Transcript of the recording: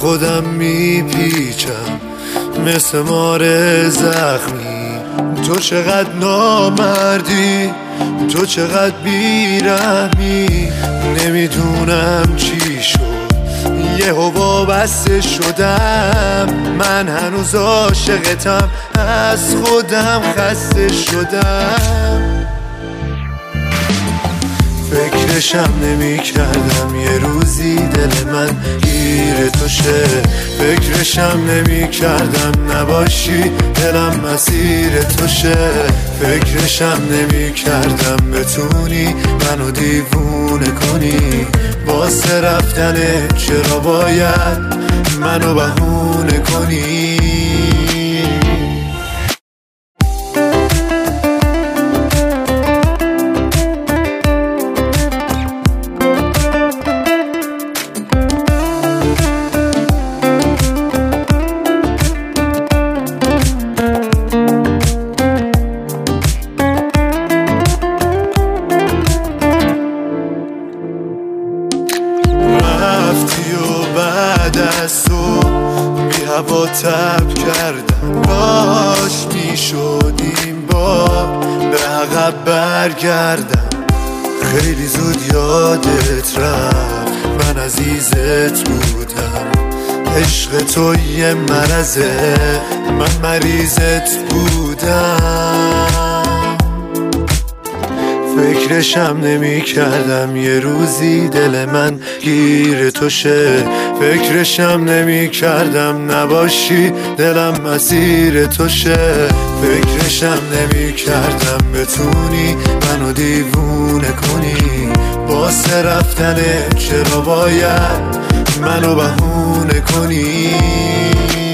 خودم میپیچم مثل مار زخمی. تو چقدر نامردی، تو چقدر بیرحمی. نمیدونم چی شد یهو وابسته شدم. من هنوز عاشقتم، از خودم خسته شدم. فکرشم نمی کردم یه روزی دل من گیر تو شه. فکرشم نمی کردم نباشی دلم مسیر تو شه. فکرشم نمی کردم بتونی منو دیوونه کنی. واسه رفتنه چرا باید منو بهونه کنی؟ رفتی و بعد از تو بی هوا تب کردم. کاش میشدیم بار به عقب برگردم. خیلی زود یادت رفت من عزیزت بودم. عشق تو یه مرضه، من مریضت بودم. فکرشم نمی کردم یه روزی دل من گیر تو شه. فکرشم نمی کردم نباشی دلم مسیر تو شه. فکرشم نمی کردم بتونی منو دیوونه کنی. واسه رفتنه چرا باید منو بهونه کنی؟